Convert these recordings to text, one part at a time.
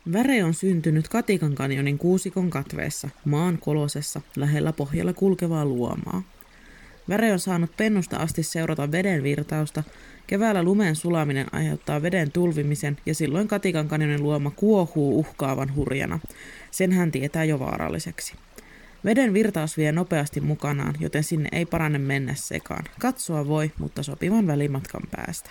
Väre on syntynyt Katikan kanjonin Kuusikon katveessa, maan kolosessa, lähellä pohjalla kulkevaa luomaa. Väre on saanut pennusta asti seurata veden virtausta. Keväällä lumen sulaminen aiheuttaa veden tulvimisen ja silloin Katikan kanjonin luoma kuohuu uhkaavan hurjana. Sen hän tietää jo vaaralliseksi. Veden virtaus vie nopeasti mukanaan, joten sinne ei parane mennä sekaan. Katsoa voi, mutta sopivan välimatkan päästä.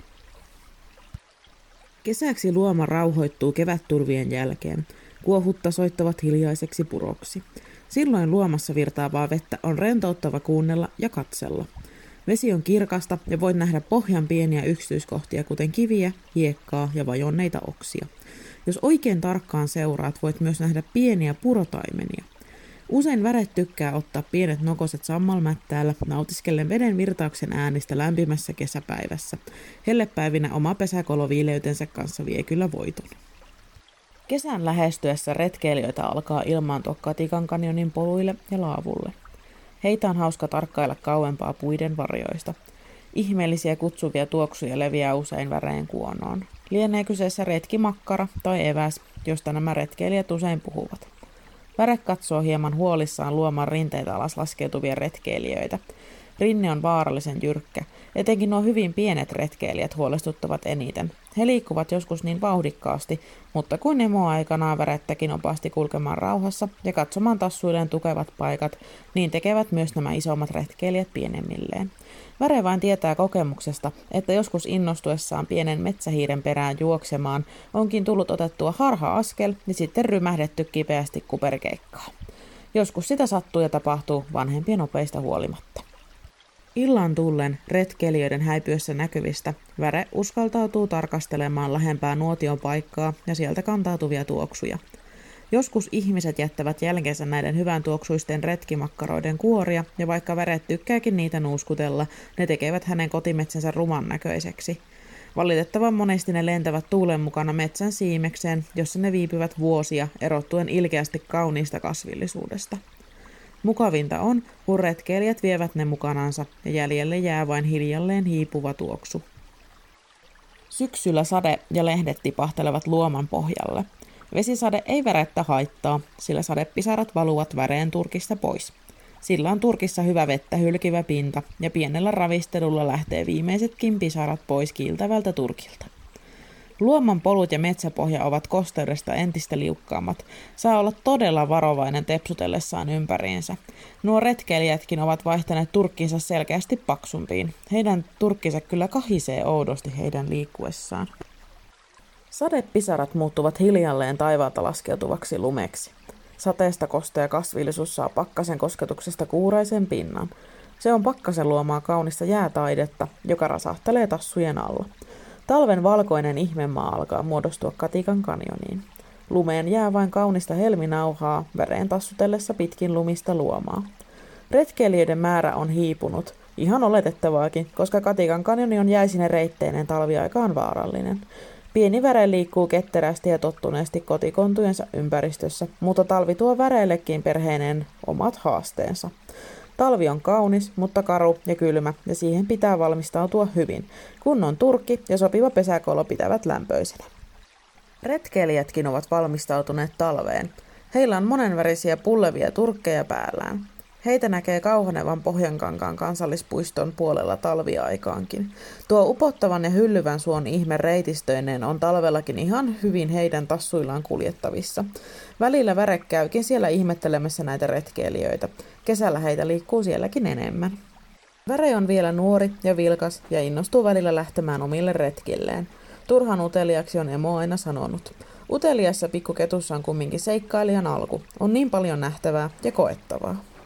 Kesäksi luoma rauhoittuu kevättulvien jälkeen. Kuohut tasoittavat hiljaiseksi puroksi. Silloin luomassa virtaavaa vettä on rentouttava kuunnella ja katsella. Vesi on kirkasta ja voit nähdä pohjan pieniä yksityiskohtia, kuten kiviä, hiekkaa ja vajonneita oksia. Jos oikein tarkkaan seuraat, voit myös nähdä pieniä purotaimenia. Usein Väre tykkää ottaa pienet nokoset sammalmättäällä nautiskellen veden virtauksen äänistä lämpimässä kesäpäivässä. Hellepäivinä oma pesäkoloviileytensä kanssa vie kyllä voiton. Kesän lähestyessä retkeilijöitä alkaa ilmaantua Katikan kanjonin poluille ja laavulle. Heitä on hauska tarkkailla kauempaa puiden varjoista. Ihmeellisiä kutsuvia tuoksuja leviää usein Väreen kuonoon. Lienee kyseessä retkimakkara tai eväs, josta nämä retkeilijät usein puhuvat. Väre katsoo hieman huolissaan luomaan rinteitä alas laskeutuvia retkeilijöitä. Rinne on vaarallisen jyrkkä. Etenkin nuo hyvin pienet retkeilijät huolestuttavat eniten. He liikkuvat joskus niin vauhdikkaasti, mutta kuin emoaikanaan Värettäkin opasti kulkemaan rauhassa ja katsomaan tassuilleen tukevat paikat, niin tekevät myös nämä isommat retkeilijät pienemmilleen. Väre vain tietää kokemuksesta, että joskus innostuessaan pienen metsähiiren perään juoksemaan onkin tullut otettua harha-askel ja sitten rymähdetty kipeästi kuperkeikkaan. Joskus sitä sattuu ja tapahtuu vanhempien opeista huolimatta. Illan tullen retkeilijöiden häipyessä näkyvistä Väre uskaltautuu tarkastelemaan lähempää nuotion paikkaa ja sieltä kantautuvia tuoksuja. Joskus ihmiset jättävät jälkeensä näiden hyvän tuoksuisten retkimakkaroiden kuoria, ja vaikka Väre tykkääkin niitä nuuskutella, ne tekevät hänen kotimetsänsä ruman näköiseksi. Valitettavan monesti ne lentävät tuulen mukana metsän siimekseen, jossa ne viipyvät vuosia erottuen ilkeästi kauniista kasvillisuudesta. Mukavinta on, kun retkeilijät vievät ne mukanansa ja jäljelle jää vain hiljalleen hiipuva tuoksu. Syksyllä sade ja lehdet tipahtelevat luoman pohjalle. Vesisade ei Värettä haittaa, sillä sadepisarat valuvat Väreen turkista pois. Sillä on turkissa hyvä vettä hylkivä pinta ja pienellä ravistelulla lähtee viimeisetkin pisarat pois kiiltävältä turkilta. Luoman polut ja metsäpohja ovat kosteudesta entistä liukkaammat. Saa olla todella varovainen tepsutellessaan ympäriinsä. Nuo retkeilijätkin ovat vaihtaneet turkkinsa selkeästi paksumpiin. Heidän turkkinsa kyllä kahisee oudosti heidän liikkuessaan. Sadepisarat muuttuvat hiljalleen taivaalta laskeutuvaksi lumeksi. Sateesta kostea kasvillisuus saa pakkasen kosketuksesta kuuraisen pinnan. Se on pakkasen luomaa kaunista jäätaidetta, joka rasahtelee tassujen alla. Talven valkoinen ihmemaa alkaa muodostua Katikan kanjoniin. Lumeen jää vain kaunista helminauhaa Väreen tassutellessa pitkin lumista luomaa. Retkeilijöiden määrä on hiipunut, ihan oletettavaakin, koska Katikan kanjoni on jäisine reitteineen talviaikaan vaarallinen. Pieni Väre liikkuu ketterästi ja tottuneesti kotikontujensa ympäristössä, mutta talvi tuo Väreellekin perheineen omat haasteensa. Talvi on kaunis, mutta karu ja kylmä, ja siihen pitää valmistautua hyvin. Kunnon turkki ja sopiva pesäkolo pitävät lämpöisenä. Retkeilijätkin ovat valmistautuneet talveen. Heillä on monenvärisiä pullevia turkkeja päällään. Heitä näkee Kauhanevan Pohjankankaan kansallispuiston puolella talviaikaankin. Tuo upottavan ja hyllyvän suon ihme reitistöineen on talvellakin ihan hyvin heidän tassuillaan kuljettavissa. Välillä Väre käykin siellä ihmettelemässä näitä retkeilijöitä. Kesällä heitä liikkuu sielläkin enemmän. Väre on vielä nuori ja vilkas ja innostuu välillä lähtemään omille retkilleen. Turhan uteliaksi on emo aina sanonut. Uteliassa pikkuketussa on kumminkin seikkailijan alku. On niin paljon nähtävää ja koettavaa.